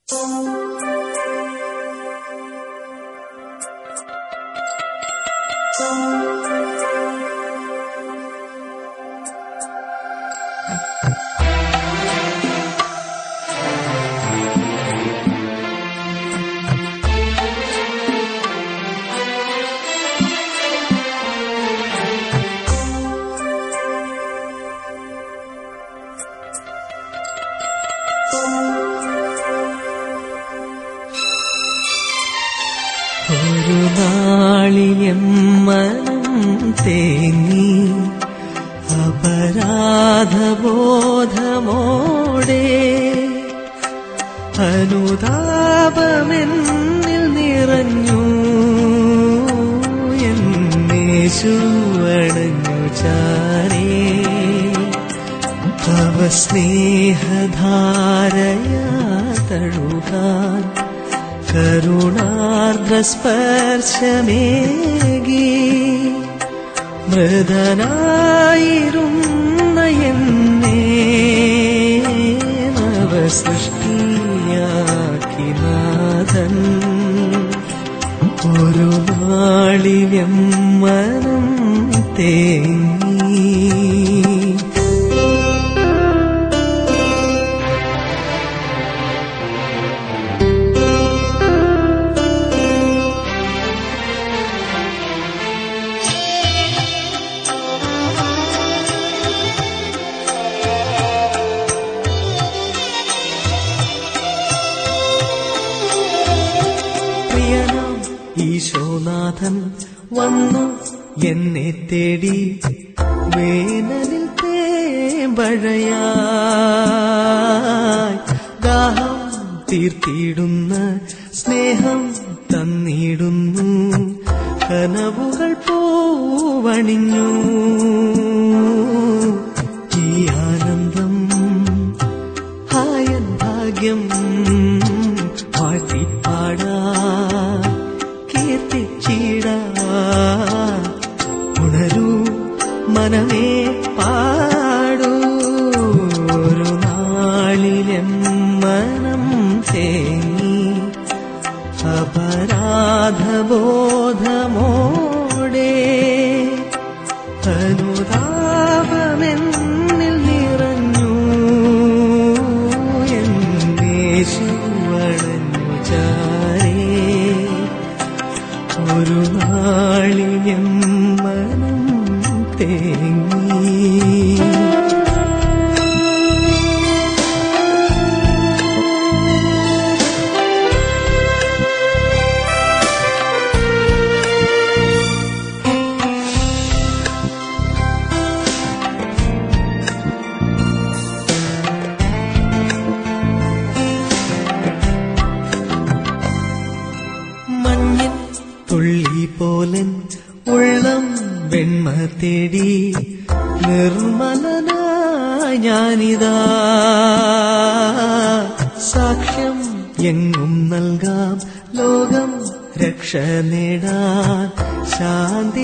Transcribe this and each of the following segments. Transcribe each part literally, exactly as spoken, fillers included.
ഒരു നാളിയം മനം തേങ്ങി അപരാധബോധമോടെ അനുതാപമെന്നിൽ നിറഞ്ഞു എന്നേശുവണഞ്ഞു ചാരേ തവ സ്നേഹധാരയാ തഴുകാൻ കരുണാർദ്രസ്പർശമേകി മൃതനായിരുന്ന എന്നെ നവസൃഷ്ടിയാക്കി നാഥൻ ഒരു നാളിലും മനം തേങ്ങി. ഈശോനാഥൻ വന്നു എന്നെ തേടി വേനലിൽ തേമ്പഴയായി ദാഹം തീർത്തിടുന്ന സ്നേഹം തന്നിടുന്നു കനവുകൾ പൂവണിഞ്ഞു ഈ ആനന്ദം ഹായൻ ഭാഗ്യം വാഴ്ത്തിപ്പാടാ ഉണരൂ മനമേ പാടൂ ഒരു നാളിലും മനം തേങ്ങി അപരാധബോധമോടെ അനുതാപമെന്നിൽ നിറഞ്ഞു എന്നേശുവണഞ്ഞു ചാരേ ഒരു നാളിലും മനം തേങ്ങി. മഞ്ഞിൻ തുള്ളി പോലൻ ഉള്ളം വെണ്മ തേടി നിർമ്മലനായി ഞാനിതാ സാക്ഷ്യം എങ്ങും നൽകാം ലോകം രക്ഷ നേടാൻ ശാന്തി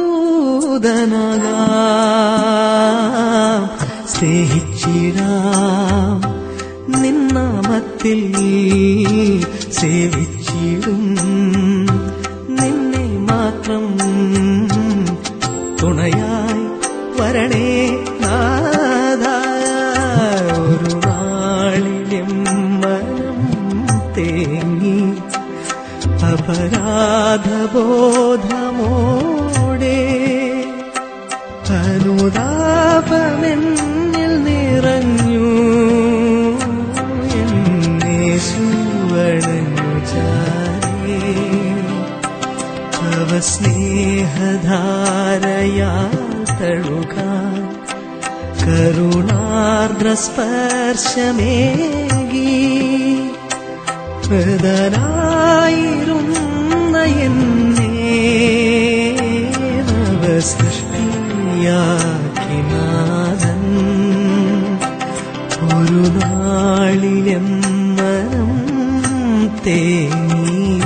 തന്തൂതനാകാം സ്നേഹിച്ചിടാം നിന്നാമത്തിൽ സേവിച്ചിടും നിന്നെ മാത്രം തുണയായി വരണേ നാഥ ഒരു നാളിലും മനം തേങ്ങി അപരാധബോധമോടെ അനുതാപമെന്നിൽ നിറഞ്ഞു എന്നേശുവണഞ്ഞു ചാരേ തവ സ്നേഹധാരയാ തഴുകാൻ കരുണാർദ്രസ്പർശമേകി മൃതനായിരുന്ന എന്നെ നവസൃഷ്ടിയാക്കി നാഥൻ ഒരു നാളിലും മനം തേങ്ങി.